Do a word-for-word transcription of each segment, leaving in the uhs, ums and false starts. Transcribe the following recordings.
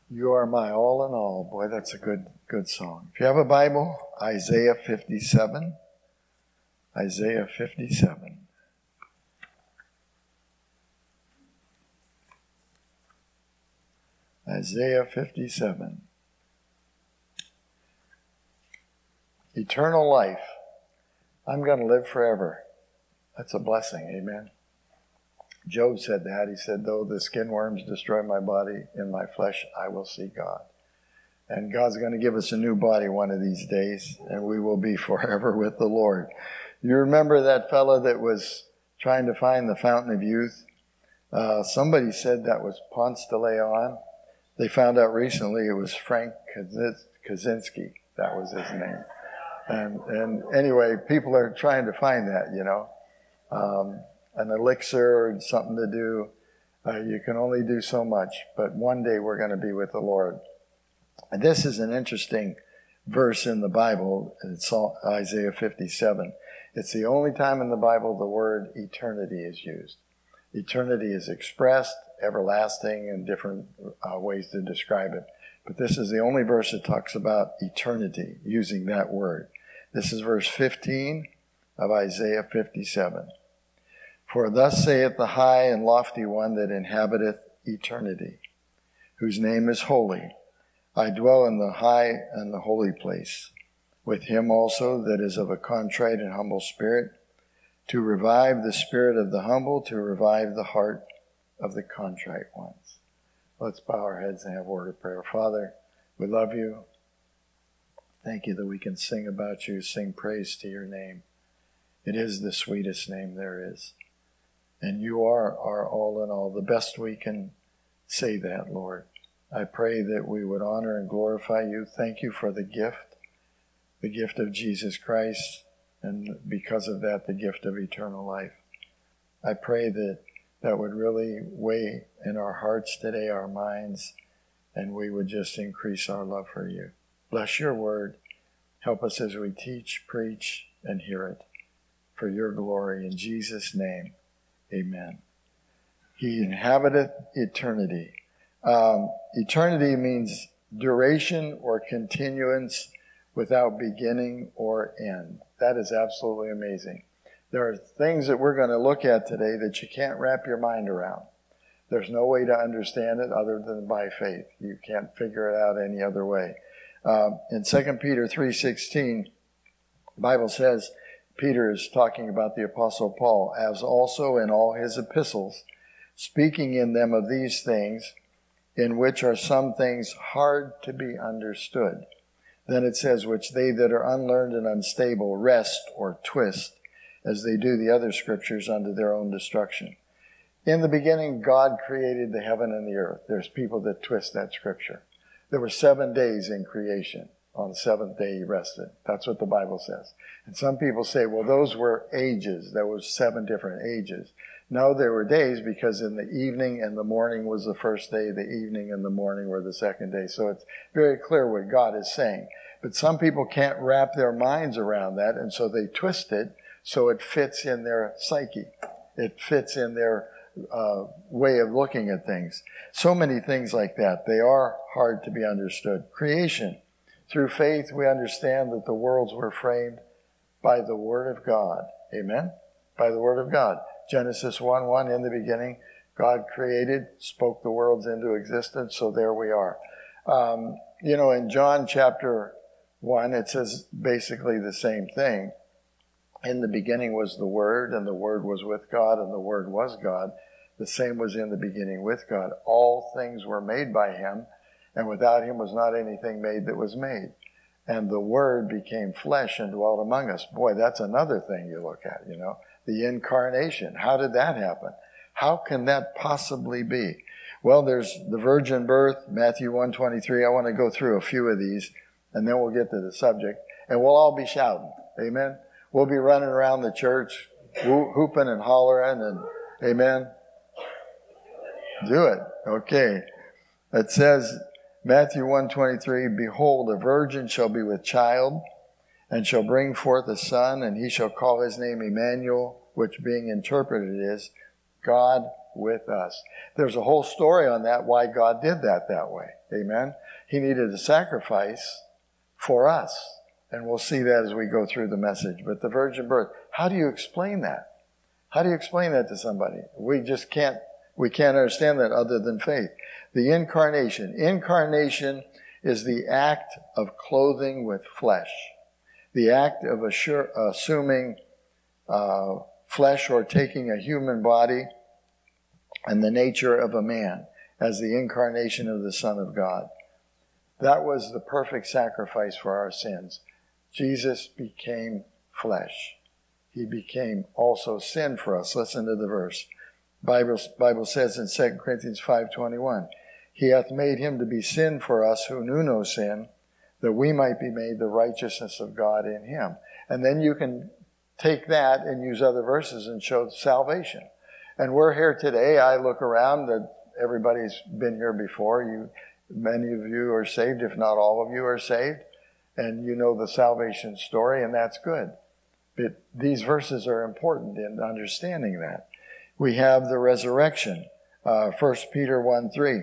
You are my all in all. Boy, that's a good good song. If you have a Bible, Isaiah fifty-seven. Isaiah fifty-seven. Isaiah fifty-seven. Eternal life. I'm going to live forever. That's a blessing. Amen. Job said that. He said, though the skin worms destroy my body, in my flesh I will see God. And God's going to give us a new body one of these days, and we will be forever with the Lord. You remember that fellow that was trying to find the fountain of youth? Uh, somebody said that was Ponce de Leon. They found out recently it was Frank Kaczynski. That was his name. And, and anyway, people are trying to find that, you know. Um, an elixir or something to do. Uh, you can only do so much, but one day we're going to be with the Lord. And this is an interesting verse in the Bible. It's Isaiah fifty-seven. It's the only time in the Bible the word eternity is used. Eternity is expressed, everlasting, and different uh, ways to describe it. But this is the only verse that talks about eternity using that word. This is verse fifteen of Isaiah fifty-seven. For thus saith the high and lofty one that inhabiteth eternity, whose name is holy. I dwell in the high and the holy place, with him also that is of a contrite and humble spirit, to revive the spirit of the humble, to revive the heart of the contrite ones. Let's bow our heads and have a word of prayer. Father, we love you. Thank you that we can sing about you, sing praise to your name. It is the sweetest name there is. And you are our all in all, the best we can say that, Lord. I pray that we would honor and glorify you. Thank you for the gift, the gift of Jesus Christ, and because of that, the gift of eternal life. I pray that that would really weigh in our hearts today, our minds, and we would just increase our love for you. Bless your word. Help us as we teach, preach, and hear it for your glory. In Jesus' name, amen. He inhabiteth eternity. Um, eternity means duration or continuance without beginning or end. That is absolutely amazing. There are things that we're going to look at today that you can't wrap your mind around. There's no way to understand it other than by faith. You can't figure it out any other way. Um, in Second Peter three sixteen, the Bible says, Peter is talking about the Apostle Paul, as also in all his epistles, speaking in them of these things, in which are some things hard to be understood. Then it says, which they that are unlearned and unstable wrest or twist, as they do the other scriptures unto their own destruction. In the beginning, God created the heaven and the earth. There's people that twist that scripture. There were seven days in creation. On the seventh day he rested. That's what the Bible says. And some people say, well, those were ages. There was seven different ages. No, there were days, because in the evening and the morning was the first day, the evening and the morning were the second day. So it's very clear what God is saying. But some people can't wrap their minds around that, and so they twist it so it fits in their psyche. It fits in their uh, way of looking at things. So many things like that. They are hard to be understood. Creation. Through faith, we understand that the worlds were framed by the Word of God. Amen? By the Word of God. Genesis one one, in the beginning, God created, spoke the worlds into existence, so there we are. Um, you know, in John chapter one, it says basically the same thing. In the beginning was the Word, and the Word was with God, and the Word was God. The same was in the beginning with God. All things were made by him, and without him was not anything made that was made. And the Word became flesh and dwelt among us. Boy, that's another thing you look at, you know. The incarnation. How did that happen? How can that possibly be? Well, there's the virgin birth, Matthew one twenty-three. I want to go through a few of these, and then we'll get to the subject. And we'll all be shouting. Amen? We'll be running around the church, whooping and hollering, and amen? Do it. Okay. It says, Matthew one twenty-three, behold, a virgin shall be with child, and shall bring forth a son, and he shall call his name Emmanuel, which being interpreted is, God with us. There's a whole story on that, why God did that that way. Amen? He needed a sacrifice for us. And we'll see that as we go through the message. But the virgin birth, how do you explain that? How do you explain that to somebody? We just can't, we can't understand that other than faith. The incarnation. Incarnation is the act of clothing with flesh. The act of assure, assuming uh, flesh or taking a human body and the nature of a man as the incarnation of the Son of God. That was the perfect sacrifice for our sins. Jesus became flesh. He became also sin for us. Listen to the verse. Bible, Bible says in Second Corinthians five twenty-one, He hath made him to be sin for us who knew no sin, that we might be made the righteousness of God in him. And then you can take that and use other verses and show salvation. And we're here today. I look around that everybody's been here before. You, many of you are saved, if not all of you are saved. And you know the salvation story, and that's good. But these verses are important in understanding that. We have the resurrection. Uh, First Peter one three.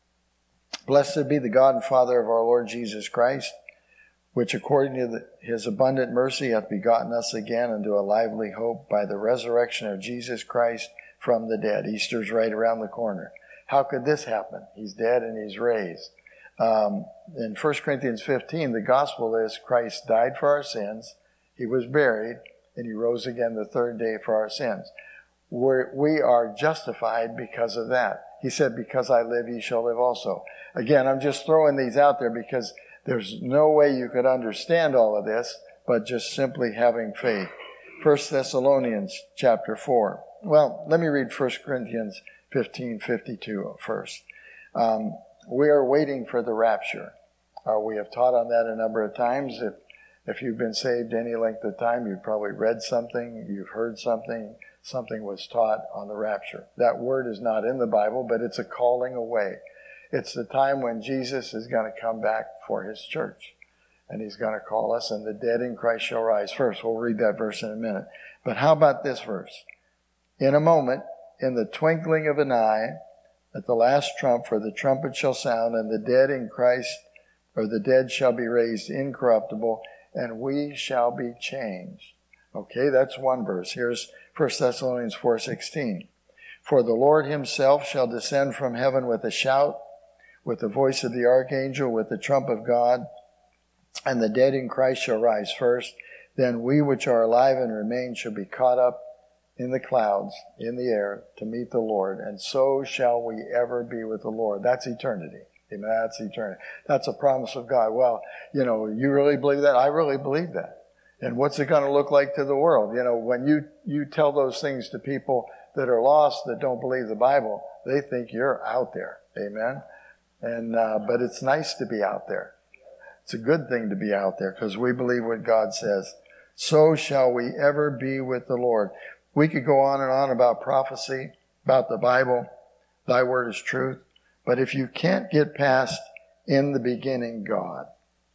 Blessed be the God and Father of our Lord Jesus Christ, which according to the, his abundant mercy hath begotten us again unto a lively hope by the resurrection of Jesus Christ from the dead. Easter's right around the corner. How could this happen? He's dead and he's raised. Um, in First Corinthians fifteen, the gospel is Christ died for our sins, he was buried, and he rose again the third day for our sins. We're, we are justified because of that. He said, because I live, ye shall live also. Again, I'm just throwing these out there because there's no way you could understand all of this, but just simply having faith. First Thessalonians chapter four. Well, let me read First Corinthians fifteen fifty-two first. Um, we are waiting for the rapture. Uh, we have taught on that a number of times. If, if you've been saved any length of time, you've probably read something, you've heard something, something was taught on the rapture. That word is not in the Bible, but it's a calling away. It's the time when Jesus is going to come back for his church. And he's going to call us, and the dead in Christ shall rise first. We'll read that verse in a minute. But how about this verse? In a moment, in the twinkling of an eye, at the last trump, for the trumpet shall sound, and the dead in Christ, or the dead shall be raised incorruptible, and we shall be changed. Okay, that's one verse. Here's First Thessalonians four sixteen. For the Lord himself shall descend from heaven with a shout, with the voice of the archangel, with the trump of God, and the dead in Christ shall rise first. Then we which are alive and remain shall be caught up in the clouds, in the air, to meet the Lord. And so shall we ever be with the Lord. That's eternity. Amen. That's eternity. That's a promise of God. Well, you know, you really believe that? I really believe that. And what's it going to look like to the world? You know, when you, you tell those things to people that are lost, that don't believe the Bible, they think you're out there. Amen. And, uh, but it's nice to be out there. It's a good thing to be out there because we believe what God says. So shall we ever be with the Lord. We could go on and on about prophecy, about the Bible. Thy word is truth. But if you can't get past in the beginning God,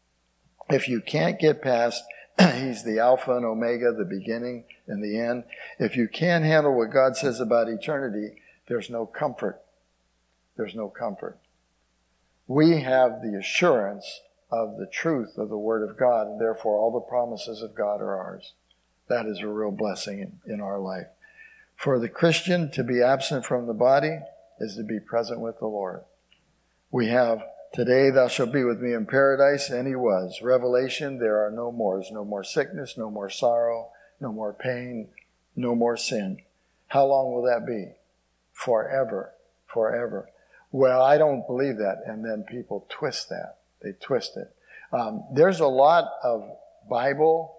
if you can't get past he's the Alpha and Omega, the beginning and the end, if you can't handle what God says about eternity, there's no comfort. There's no comfort. We have the assurance of the truth of the Word of God, and therefore all the promises of God are ours. That is a real blessing in, in our life. For the Christian, to be absent from the body is to be present with the Lord. We have, today thou shalt be with me in paradise, and he was. Revelation, there are no more. There's no more sickness, no more sorrow, no more pain, no more sin. How long will that be? Forever. Forever. Well, I don't believe that. And then people twist that. They twist it. Um, there's a lot of Bible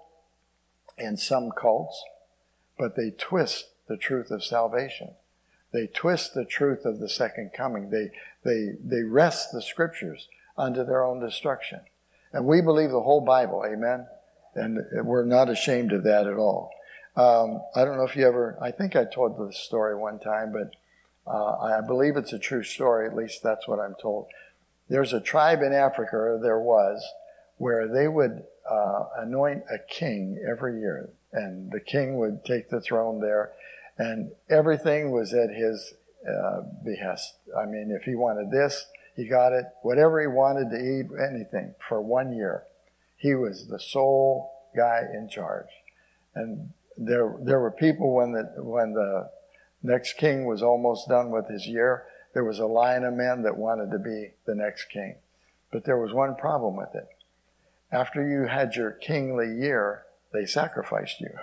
in some cults, but they twist the truth of salvation. They twist the truth of the second coming. They, they, they wrest the scriptures unto their own destruction. And we believe the whole Bible, amen? And we're not ashamed of that at all. Um, I don't know if you ever, I think I told this story one time, but uh, I believe it's a true story. At least that's what I'm told. There's a tribe in Africa, or there was, where they would uh, anoint a king every year. And the king would take the throne there. And everything was at his uh, behest. I mean, if he wanted this, he got it. Whatever he wanted to eat, anything, for one year. He was the sole guy in charge. And there there were people when the when the next king was almost done with his year, there was a line of men that wanted to be the next king. But there was one problem with it. After you had your kingly year, they sacrificed you.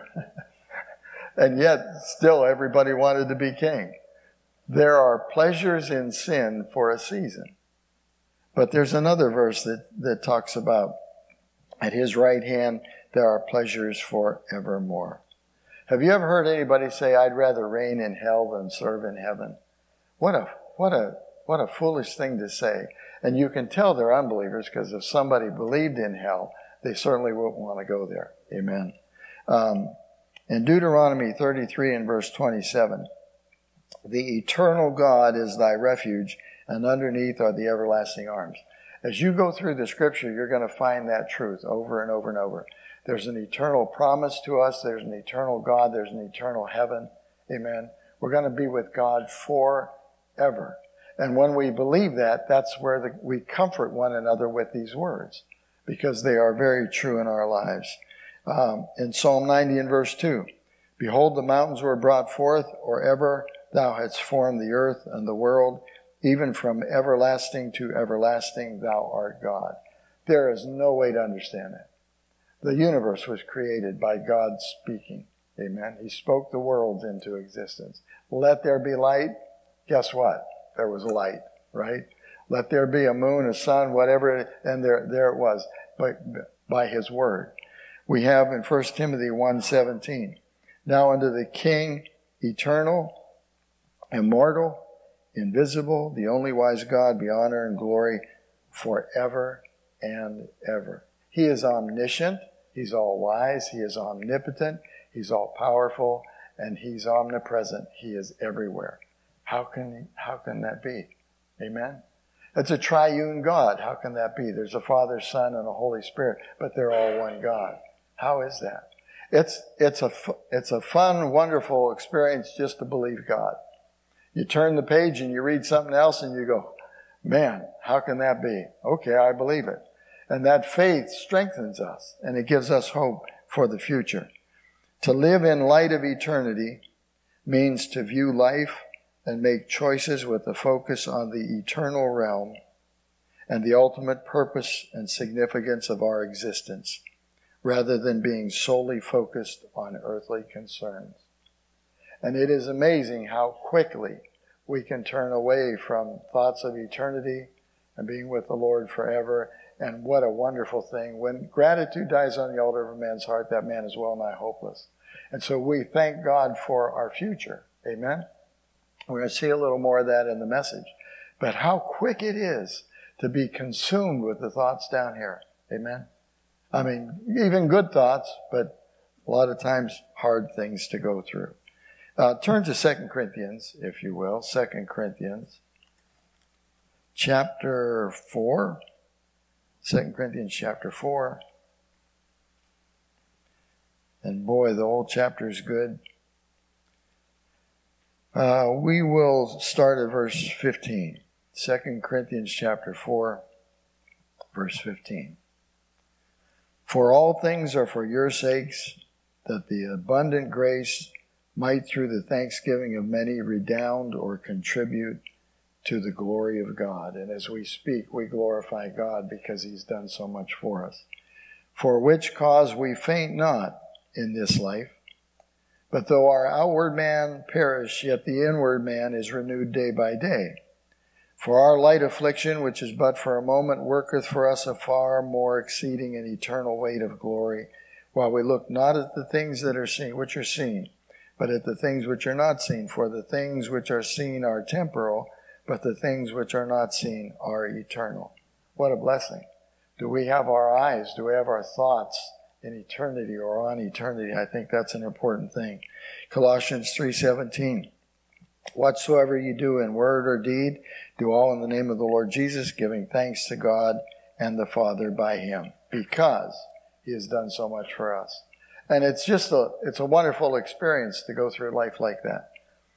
And yet, still everybody wanted to be king. There are pleasures in sin for a season. But there's another verse that, that talks about, at his right hand there are pleasures forevermore. Have you ever heard anybody say, I'd rather reign in hell than serve in heaven? What a what a what a foolish thing to say. And you can tell they're unbelievers, because if somebody believed in hell, they certainly wouldn't want to go there. Amen. Um, in Deuteronomy thirty-three and verse twenty-seven, the eternal God is thy refuge, and underneath are the everlasting arms. As you go through the scripture, you're going to find that truth over and over and over. There's an eternal promise to us. There's an eternal God. There's an eternal heaven. Amen. We're going to be with God forever. And when we believe that, that's where the, we comfort one another with these words, because they are very true in our lives. Um, in Psalm ninety and verse two, behold, the mountains were brought forth, or ever thou hadst formed the earth and the world, even from everlasting to everlasting, thou art God. There is no way to understand it. The universe was created by God speaking. Amen. He spoke the worlds into existence. Let there be light. Guess what? There was light, right? Let there be a moon, a sun, whatever, and there, there it was, by, by his word. We have in First Timothy one seventeen, now unto the King, eternal, immortal, invisible, the only wise God, be honor and glory forever and ever. He is omniscient. He's all wise. He is omnipotent. He's all powerful, and he's omnipresent. He is everywhere. How can how can that be? Amen. It's a triune God. How can that be? There's a Father, Son, and a Holy Spirit, but they're all one God. How is that? It's it's a it's a fun, wonderful experience just to believe God. You turn the page and you read something else and you go, man, how can that be? Okay, I believe it. And that faith strengthens us, and it gives us hope for the future. To live in light of eternity means to view life and make choices with a focus on the eternal realm and the ultimate purpose and significance of our existence, rather than being solely focused on earthly concerns. And it is amazing how quickly we can turn away from thoughts of eternity and being with the Lord forever. And what a wonderful thing. When gratitude dies on the altar of a man's heart, that man is well nigh hopeless. And so we thank God for our future. Amen? We're going to see a little more of that in the message. But how quick it is to be consumed with the thoughts down here. Amen? I mean, even good thoughts, but a lot of times hard things to go through. Uh, turn to Second Corinthians, if you will. Second Corinthians, chapter four. Second Corinthians chapter four. And boy, the whole chapter is good. Uh, we will start at verse fifteen. Second Corinthians chapter four, verse fifteen. For all things are for your sakes, that the abundant grace might through the thanksgiving of many redound or contribute to the glory of God. And as we speak, we glorify God because he's done so much for us. For which cause we faint not in this life, but though our outward man perish, yet the inward man is renewed day by day. For our light affliction, which is but for a moment, worketh for us a far more exceeding and eternal weight of glory, while we look not at the things that are seen, which are seen, but at the things which are not seen. For the things which are seen are temporal, but the things which are not seen are eternal. What a blessing. Do we have our eyes? Do we have our thoughts in eternity or on eternity? I think that's an important thing. Colossians three seventeen. Whatsoever you do in word or deed, do all in the name of the Lord Jesus, giving thanks to God and the Father by him, because he has done so much for us. And it's just a, it's a wonderful experience to go through life like that.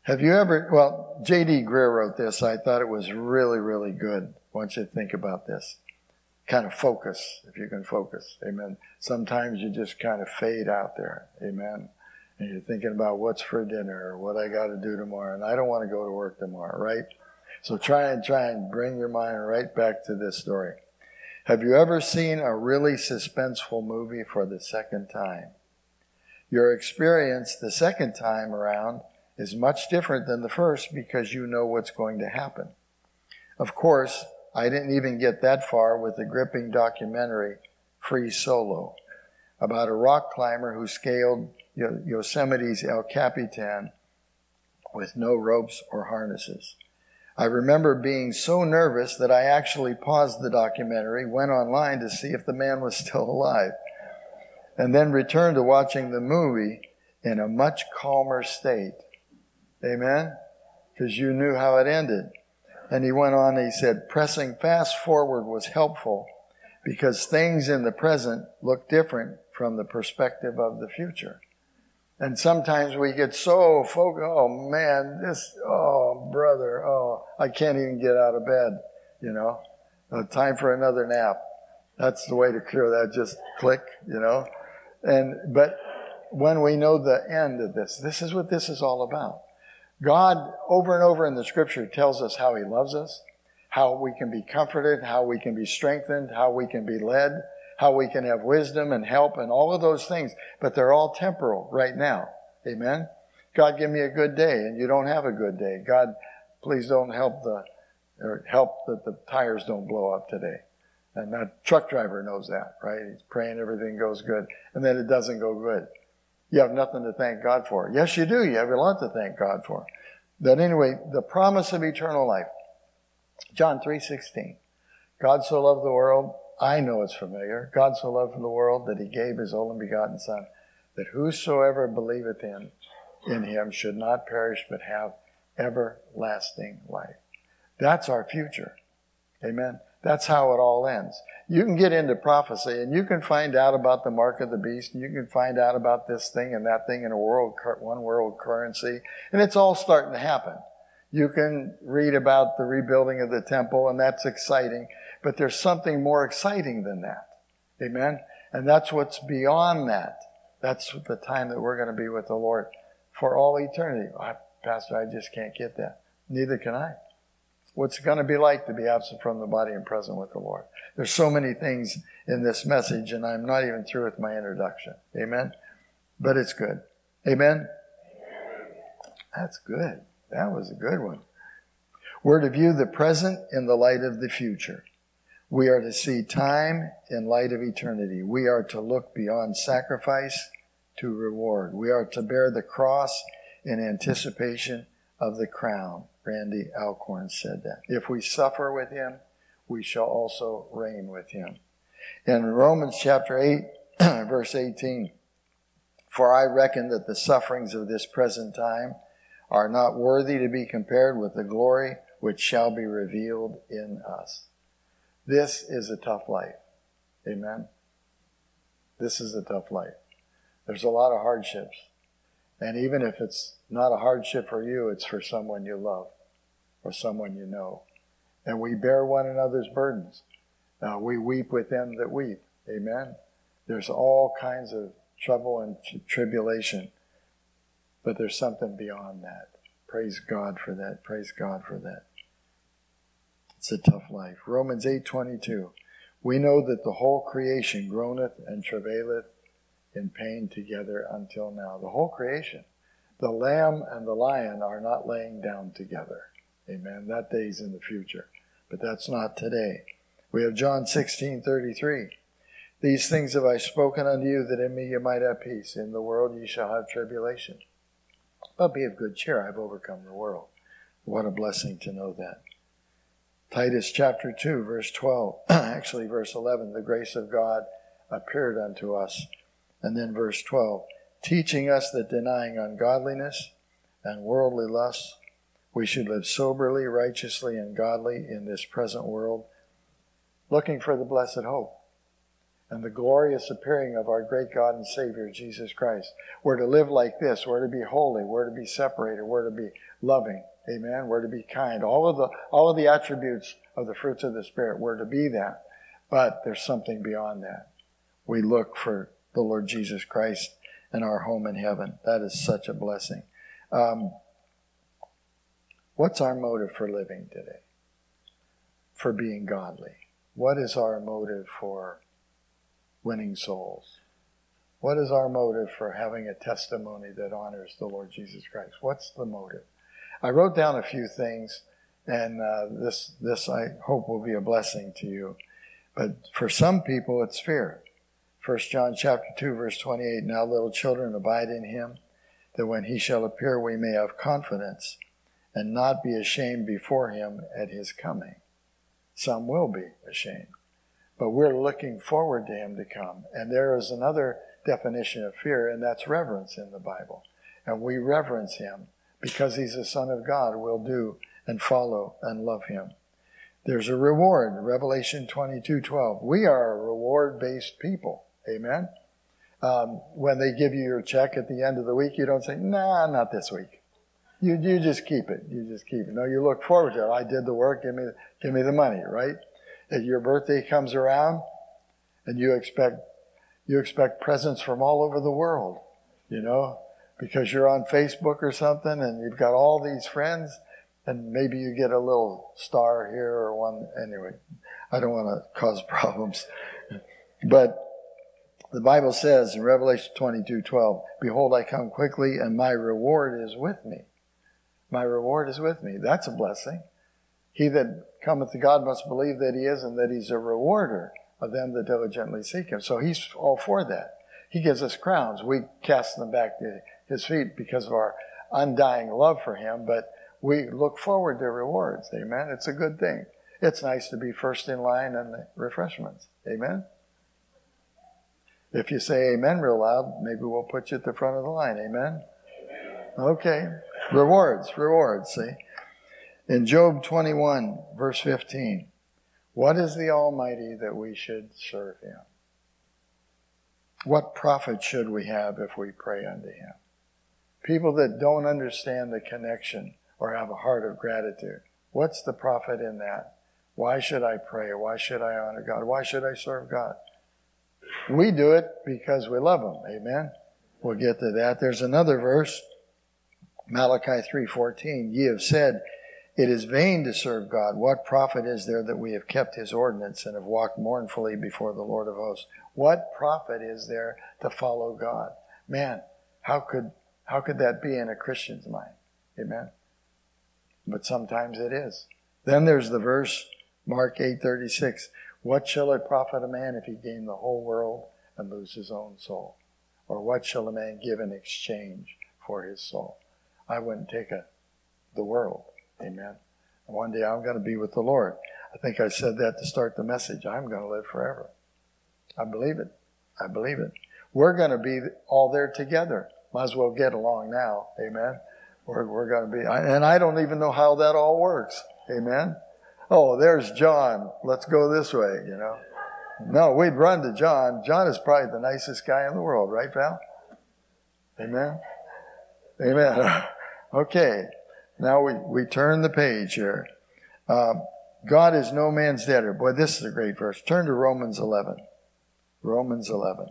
Have you ever, well, J D Greer wrote this. I thought it was really, really good. I want you to think about this. Kind of focus, if you can focus. Amen. Sometimes you just kind of fade out there. Amen. And you're thinking about what's for dinner or what I got to do tomorrow. And I don't want to go to work tomorrow, right? So try and try and bring your mind right back to this story. Have you ever seen a really suspenseful movie for the second time? Your experience the second time around is much different than the first because you know what's going to happen. Of course, I didn't even get that far with the gripping documentary Free Solo about a rock climber who scaled Yosemite's El Capitan with no ropes or harnesses. I remember being so nervous that I actually paused the documentary, went online to see if the man was still alive, and then returned to watching the movie in a much calmer state. Amen? Because you knew how it ended. And he went on, he said, pressing fast forward was helpful because things in the present look different from the perspective of the future. And sometimes we get so focused, oh man, this, oh brother, oh, I can't even get out of bed, you know. Uh, time for another nap. That's the way to cure that, just click, you know. And but when we know the end of this, this is what this is all about. God, over and over in the scripture, tells us how he loves us, how we can be comforted, how we can be strengthened, how we can be led, how we can have wisdom and help and all of those things. But they're all temporal right now. Amen? God, give me a good day, and you don't have a good day. God, please don't help the or help that the tires don't blow up today. And that truck driver knows that, right? He's praying everything goes good, and then it doesn't go good. You have nothing to thank God for. Yes, you do. You have a lot to thank God for. But anyway, the promise of eternal life. John three sixteen. God so loved the world. I know it's familiar. God so loved the world that he gave his only begotten Son, that whosoever believeth in, in him should not perish but have everlasting life. That's our future. Amen. That's how it all ends. You can get into prophecy and you can find out about the mark of the beast. And you can find out about this thing and that thing in a world, one world currency. And it's all starting to happen. You can read about the rebuilding of the temple, and that's exciting. But there's something more exciting than that. Amen? And that's what's beyond that. That's the time that we're going to be with the Lord for all eternity. Oh, Pastor, I just can't get that. Neither can I. What's it going to be like to be absent from the body and present with the Lord? There's so many things in this message, and I'm not even through with my introduction. Amen? But it's good. Amen? That's good. That was a good one. We're to view the present in the light of the future. We are to see time in light of eternity. We are to look beyond sacrifice to reward. We are to bear the cross in anticipation of the crown. Randy Alcorn said that. If we suffer with him, we shall also reign with him. In Romans chapter eight, verse eighteen, for I reckon that the sufferings of this present time are not worthy to be compared with the glory which shall be revealed in us. This is a tough life. Amen? This is a tough life. There's a lot of hardships. And even if it's not a hardship for you, it's for someone you love or someone you know. And we bear one another's burdens. Uh, we weep with them that weep. Amen? There's all kinds of trouble and tribulation. But there's something beyond that. Praise God for that. Praise God for that. It's a tough life. Romans eight twenty-two. We know that the whole creation groaneth and travaileth in pain together until now. The whole creation. The lamb and the lion are not laying down together. Amen. That day's in the future. But that's not today. We have John sixteen thirty-three. These things have I spoken unto you, that in me you might have peace. In the world ye shall have tribulation. But be of good cheer, I've overcome the world. What a blessing to know that. Titus chapter two, verse twelve, actually verse eleven, the grace of God appeared unto us. And then verse twelve, teaching us that denying ungodliness and worldly lusts, we should live soberly, righteously, and godly in this present world, looking for the blessed hope and the glorious appearing of our great God and Savior, Jesus Christ. We're to live like this. We're to be holy. We're to be separated. We're to be loving. Amen. We're to be kind. All of the, all of the attributes of the fruits of the Spirit, we're to be that. But there's something beyond that. We look for the Lord Jesus Christ and our home in heaven. That is such a blessing. Um, what's our motive for living today? For being godly? What is our motive for winning souls? What is our motive for having a testimony that honors the Lord Jesus Christ? What's the motive? I wrote down a few things, and uh, this this I hope will be a blessing to you. But for some people, it's fear. First John chapter two, verse twenty-eight, now little children, abide in him, that when he shall appear we may have confidence and not be ashamed before him at his coming. Some will be ashamed. But we're looking forward to him to come. And there is another definition of fear, and that's reverence in the Bible. And we reverence him because he's the Son of God. We'll do and follow and love him. There's a reward, Revelation twenty-two twelve. We are a reward-based people. Amen? Um, when they give you your check at the end of the week, you don't say, nah, not this week. You you just keep it. You just keep it. No, you look forward to it. I did the work. Give me, give me the money, right? If your birthday comes around and you expect you expect presents from all over the world, you know, because you're on Facebook or something and you've got all these friends, and maybe you get a little star here or one. Anyway, I don't want to cause problems. But the Bible says in Revelation twenty-two twelve, behold, I come quickly and my reward is with me. My reward is with me. That's a blessing. He that cometh to God must believe that he is, and that he's a rewarder of them that diligently seek him. So he's all for that. He gives us crowns. We cast them back to his feet because of our undying love for him, but we look forward to rewards. Amen. It's a good thing. It's nice to be first in line on the refreshments. Amen. If you say amen real loud, maybe we'll put you at the front of the line. Amen. Okay. Rewards, rewards, see. In Job twenty-one, verse fifteen, what is the Almighty that we should serve him? What profit should we have if we pray unto him? People that don't understand the connection or have a heart of gratitude, what's the profit in that? Why should I pray? Why should I honor God? Why should I serve God? We do it because we love him. Amen. We'll get to that. There's another verse, Malachi three fourteen. Ye have said, it is vain to serve God. What profit is there that we have kept his ordinance and have walked mournfully before the Lord of hosts? What profit is there to follow God? Man, how could how could that be in a Christian's mind? Amen. But sometimes it is. Then there's the verse, Mark eight thirty-six. What shall it profit a man if he gain the whole world and lose his own soul? Or what shall a man give in exchange for his soul? I wouldn't take a, the world. Amen. One day I'm going to be with the Lord. I think I said that to start the message. I'm going to live forever. I believe it. I believe it. We're going to be all there together. Might as well get along now. Amen. We're, we're going to be, and I don't even know how that all works. Amen. Oh, there's John. Let's go this way, you know. No, we'd run to John. John is probably the nicest guy in the world, right, pal? Amen. Amen. Okay. Now we, we turn the page here. Uh, God is no man's debtor. Boy, this is a great verse. Turn to Romans eleven. Romans eleven.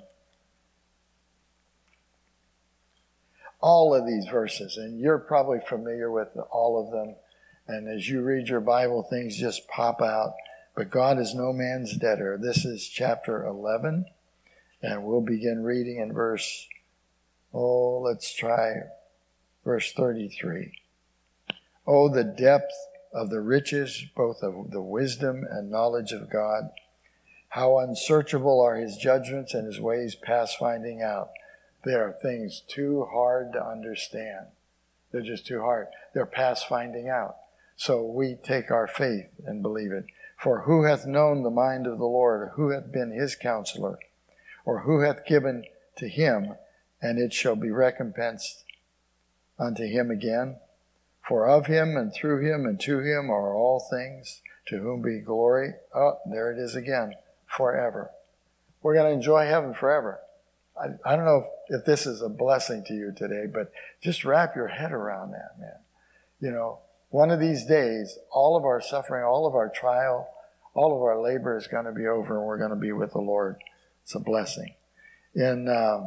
All of these verses, and you're probably familiar with all of them. And as you read your Bible, things just pop out. But God is no man's debtor. This is chapter eleven. And we'll begin reading in verse, oh, let's try verse thirty-three. Oh, the depth of the riches, both of the wisdom and knowledge of God. How unsearchable are his judgments and his ways past finding out. There are things too hard to understand. They're just too hard. They're past finding out. So we take our faith and believe it. For who hath known the mind of the Lord? Or who hath been his counselor? Or who hath given to him, and it shall be recompensed unto him again? For of him and through him and to him are all things, to whom be glory. Oh, there it is again, forever. We're going to enjoy heaven forever. I, I don't know if, if this is a blessing to you today, but just wrap your head around that, man. You know, one of these days, all of our suffering, all of our trial, all of our labor is going to be over, and we're going to be with the Lord. It's a blessing. And um,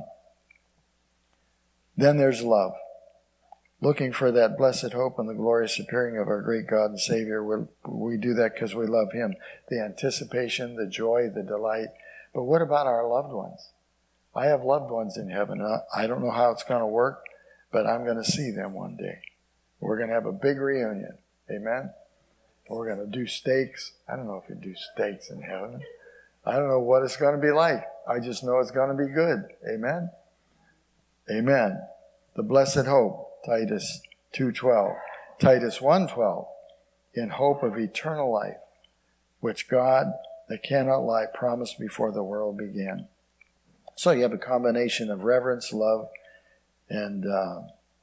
then there's love. Looking for that blessed hope and the glorious appearing of our great God and Savior. We're, we do that because we love Him. The anticipation, the joy, the delight. But what about our loved ones? I have loved ones in heaven. I don't know how it's going to work, but I'm going to see them one day. We're going to have a big reunion. Amen? We're going to do steaks. I don't know if you do steaks in heaven. I don't know what it's going to be like. I just know it's going to be good. Amen? Amen. The blessed hope. Titus two twelve. Titus one twelve. In hope of eternal life, which God, that cannot lie, promised before the world began. So you have a combination of reverence, love, and uh,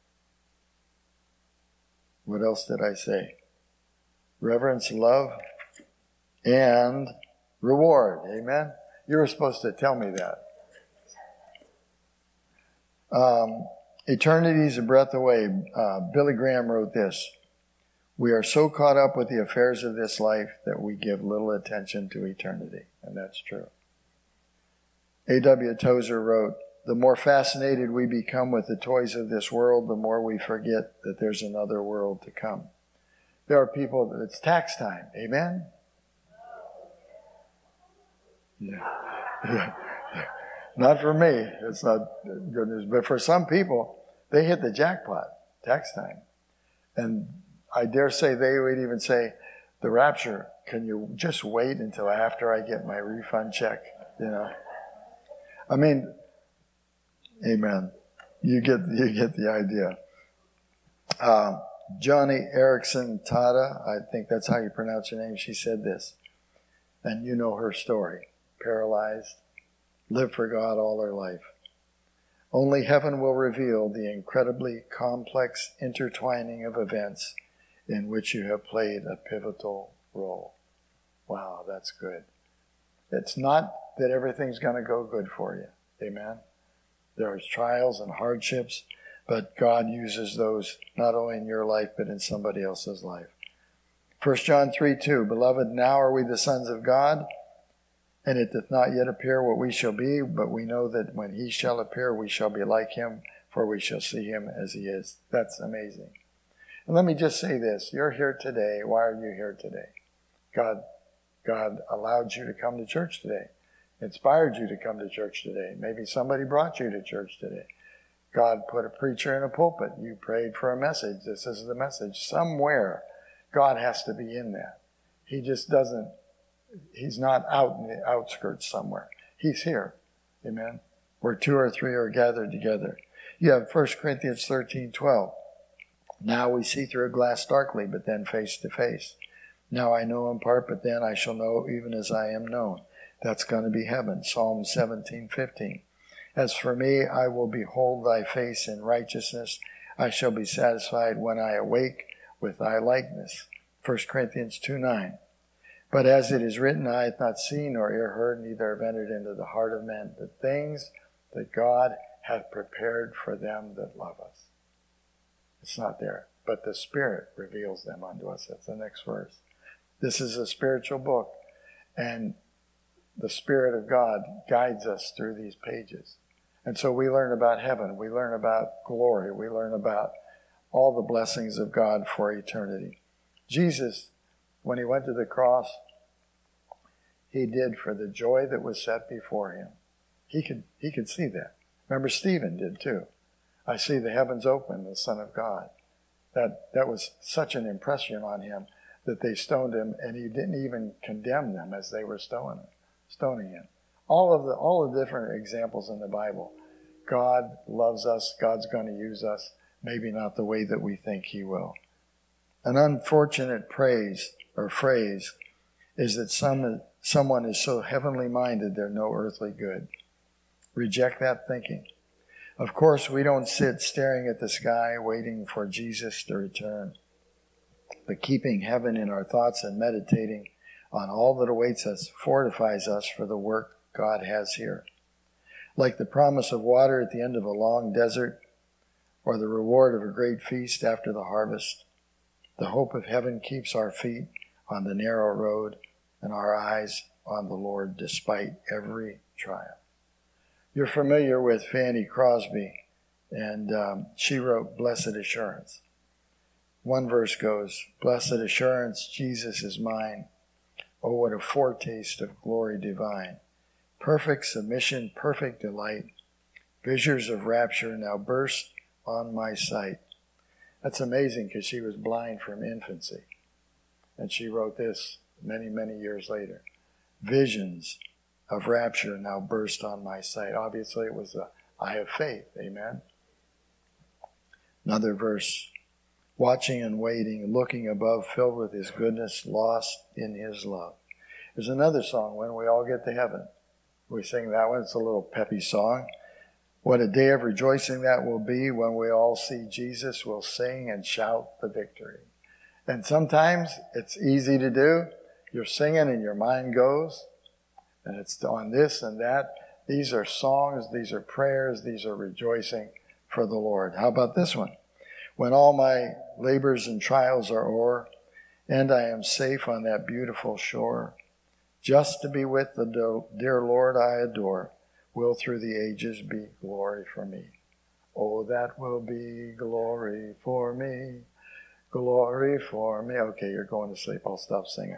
what else did I say? Reverence, love, and reward. Amen? You were supposed to tell me that. Um, Eternity is a breath away. Uh, Billy Graham wrote this. We are so caught up with the affairs of this life that we give little attention to eternity. And that's true. A W Tozer wrote, the more fascinated we become with the toys of this world, the more we forget that there's another world to come. There are people that it's tax time. Amen? Yeah. Yeah. Not for me. It's not good news. But for some people, they hit the jackpot, tax time. And I dare say they would even say, the rapture, can you just wait until after I get my refund check? You know? I mean, amen. You get, you get the idea. Um, Johnny Erickson Tada, I think that's how you pronounce her name, she said this. And you know her story. Paralyzed. Lived for God all her life. Only heaven will reveal the incredibly complex intertwining of events in which you have played a pivotal role. Wow, that's good. It's not that everything's going to go good for you. Amen? There's trials and hardships, but God uses those not only in your life, but in somebody else's life. First John three two, Beloved, now are we the sons of God, and it doth not yet appear what we shall be, but we know that when He shall appear, we shall be like Him, for we shall see Him as He is. That's amazing. And let me just say this. You're here today. Why are you here today? God, God allowed you to come to church today. Inspired you to come to church today. Maybe somebody brought you to church today. God put a preacher in a pulpit. You prayed for a message. This is the message. Somewhere, God has to be in that. He just doesn't He's not out in the outskirts somewhere. He's here. Amen. Where two or three are gathered together. You have First Corinthians thirteen twelve. Now we see through a glass darkly, but then face to face. Now I know in part, but then I shall know even as I am known. That's going to be heaven. Psalm seventeen fifteen. As for me, I will behold thy face in righteousness. I shall be satisfied when I awake with thy likeness. First Corinthians two nine. But as it is written, eye hath not seen nor ear heard, neither have entered into the heart of man the things that God hath prepared for them that love us. It's not there, but the Spirit reveals them unto us. That's the next verse. This is a spiritual book, and the Spirit of God guides us through these pages. And so we learn about heaven, we learn about glory, we learn about all the blessings of God for eternity. Jesus, when He went to the cross, He did for the joy that was set before Him. He could, he could see that. Remember, Stephen did too. I see the heavens open, the Son of God. That, that was such an impression on him that they stoned him, and he didn't even condemn them as they were stoning him. Stoning him. All of the all the different examples in the Bible. God loves us. God's going to use us. Maybe not the way that we think He will. An unfortunate praise or phrase is that some someone is so heavenly minded they're no earthly good. Reject that thinking. Of course, we don't sit staring at the sky waiting for Jesus to return. But keeping heaven in our thoughts and meditating on all that awaits us fortifies us for the work God has here. Like the promise of water at the end of a long desert, or the reward of a great feast after the harvest, the hope of heaven keeps our feet on the narrow road and our eyes on the Lord despite every trial. You're familiar with Fanny Crosby, and um, she wrote Blessed Assurance. One verse goes, Blessed assurance, Jesus is mine. Oh, what a foretaste of glory divine. Perfect submission, perfect delight. Visions of rapture now burst on my sight. That's amazing because she was blind from infancy. And she wrote this many, many years later. Visions of rapture now burst on my sight. Obviously it was the eye of faith. Amen. Another verse. Watching and waiting, looking above, filled with his goodness, lost in his love. There's another song, When We All Get to Heaven. We sing that one. It's a little peppy song. What a day of rejoicing that will be when we all see Jesus. We'll sing and shout the victory. And sometimes it's easy to do. You're singing and your mind goes, and it's on this and that. These are songs, these are prayers, these are rejoicing for the Lord. How about this one? When all my labors and trials are o'er, and I am safe on that beautiful shore, just to be with the dear Lord I adore, will through the ages be glory for me. Oh, that will be glory for me, glory for me. Okay, you're going to sleep. I'll stop singing.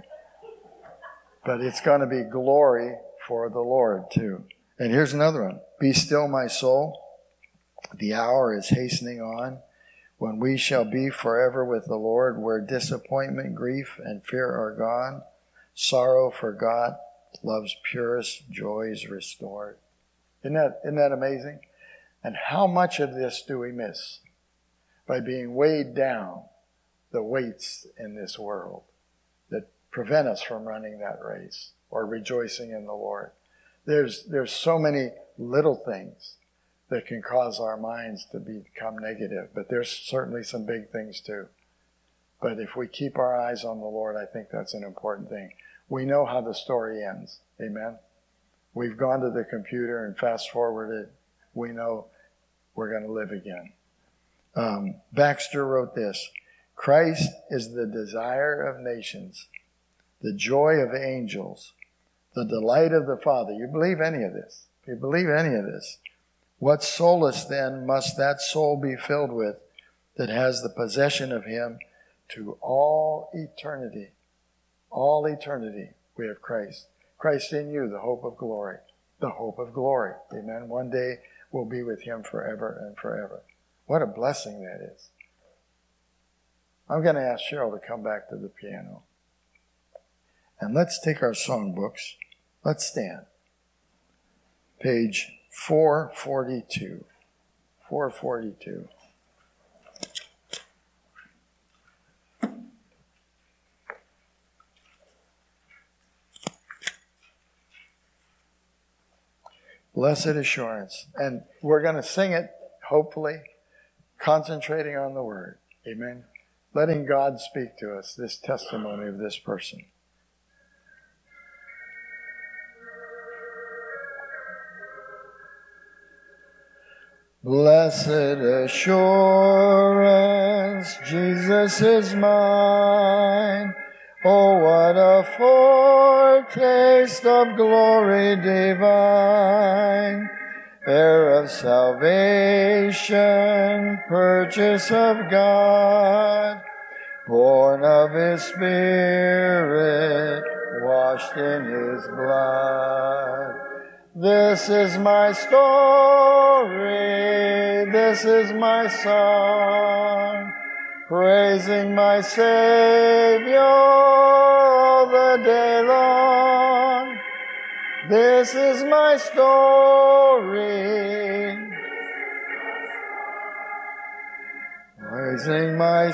But it's going to be glory for the Lord too. And here's another one. Be still, my soul. The hour is hastening on, when we shall be forever with the Lord, where disappointment, grief, and fear are gone, sorrow forgot, love's purest joys restored. Isn't that, isn't that amazing? And how much of this do we miss by being weighed down, the weights in this world that prevent us from running that race or rejoicing in the Lord? There's, there's so many little things that can cause our minds to become negative. But there's certainly some big things too. But if we keep our eyes on the Lord, I think that's an important thing. We know how the story ends. Amen? We've gone to the computer and fast forwarded. We know we're going to live again. Um, Baxter wrote this, Christ is the desire of nations, the joy of angels, the delight of the Father. You believe any of this? If you believe any of this, what solace then must that soul be filled with that has the possession of him to all eternity? All eternity we have Christ. Christ in you, the hope of glory. The hope of glory. Amen. One day we'll be with him forever and forever. What a blessing that is. I'm going to ask Cheryl to come back to the piano. And let's take our songbooks. Let's stand. Page four forty-two. four forty-two. Blessed assurance. And we're going to sing it, hopefully, concentrating on the word. Amen. Letting God speak to us, this testimony of this person. Blessed assurance, Jesus is mine. Oh, what a foretaste of glory divine, heir of salvation, purchase of God, born of his Spirit, washed in his blood. This is my story, this is my song, praising my Savior all the day long. This is my story, praising my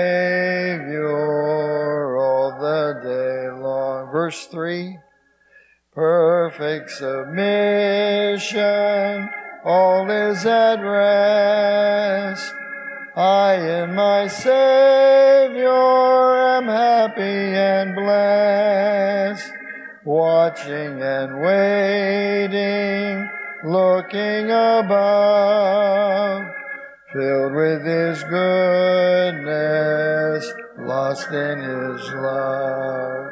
Savior all the day long. Verse three. Perfect submission, all is at rest. I in my Savior am happy and blessed. watching and waiting, looking above, filled with His goodness, lost in His love.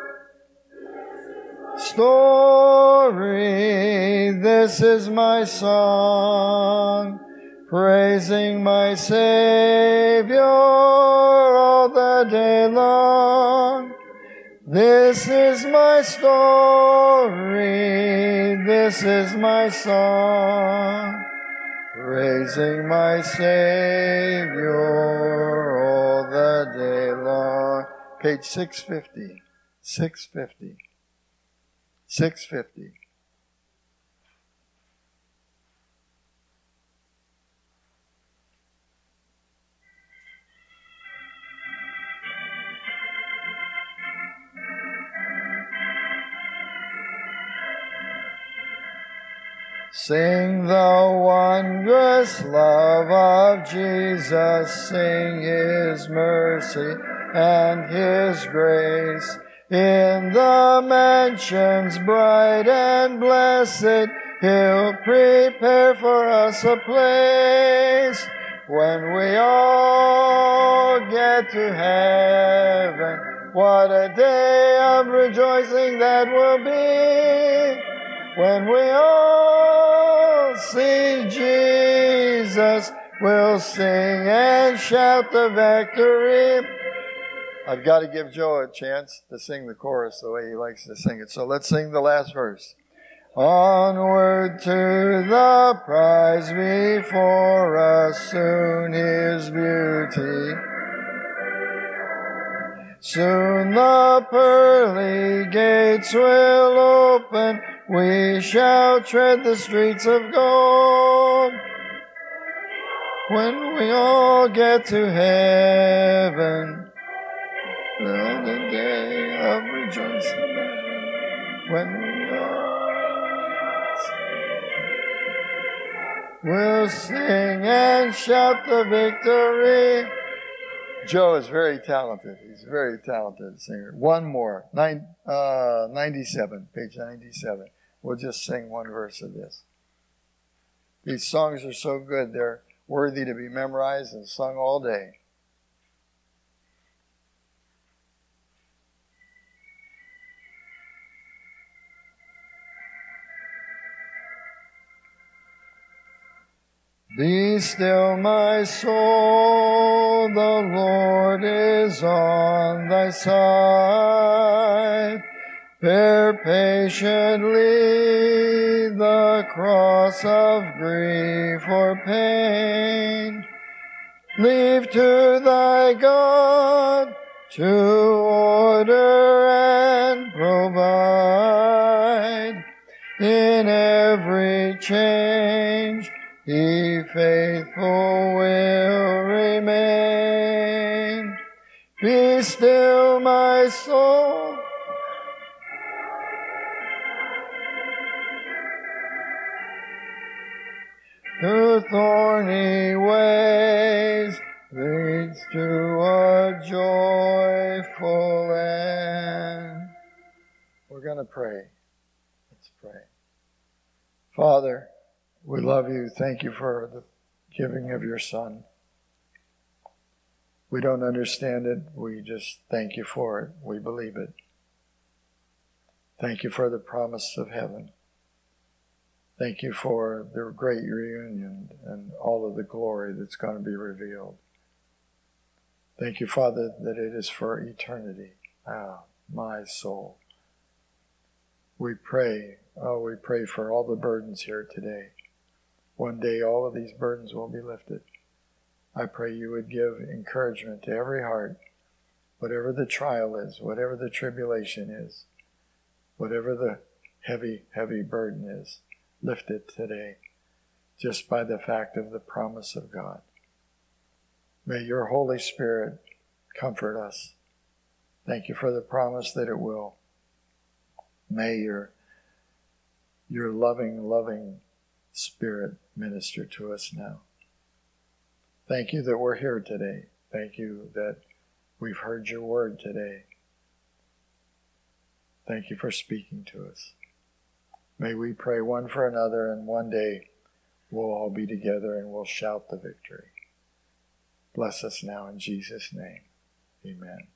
Story, this is my song, praising my Savior all the day long. This is my story, this is my song, praising my Savior all the day long. Page six fifty, six fifty, six fifty. Sing the wondrous love of Jesus, sing His mercy and His grace. In the mansions bright and blessed, He'll prepare for us a place. When we all get to heaven, what a day of rejoicing that will be. When we all see Jesus, we'll sing and shout the victory. I've got to give Joe a chance to sing the chorus the way he likes to sing it. So let's sing the last verse. Onward to the prize before us, soon His beauty. Soon the pearly gates will open, we shall tread the streets of gold. When we all get to heaven, on the day of rejoicing, when we all we'll sing and shout the victory. Joe is very talented. He's a very talented singer. One more. Nine, uh, ninety-seven, page ninety-seven. We'll just sing one verse of this. These songs are so good, they're worthy to be memorized and sung all day. Be still, my soul, the Lord is on thy side. Bear patiently the cross of grief or pain. Leave to thy God to order and provide. In every change He faithful will remain. Be still, my soul. Through thorny ways leads to a joyful end. We're going to pray. Let's pray. Father, we love you. Thank you for the giving of your Son. We don't understand it. We just thank you for it. We believe it. Thank you for the promise of heaven. Thank you for the great reunion and all of the glory that's going to be revealed. Thank you, Father, that it is for eternity. Ah, my soul. We pray, oh, we pray for all the burdens here today. One day all of these burdens will be lifted. I pray you would give encouragement to every heart, whatever the trial is, whatever the tribulation is, whatever the heavy, heavy burden is. Lift it today, just by the fact of the promise of God. May your Holy Spirit comfort us. Thank you for the promise that it will. May your, your loving, loving Spirit minister to us now. Thank you that we're here today. Thank you that we've heard your word today. Thank you for speaking to us. May we pray one for another, and one day we'll all be together and we'll shout the victory. Bless us now in Jesus' name. Amen.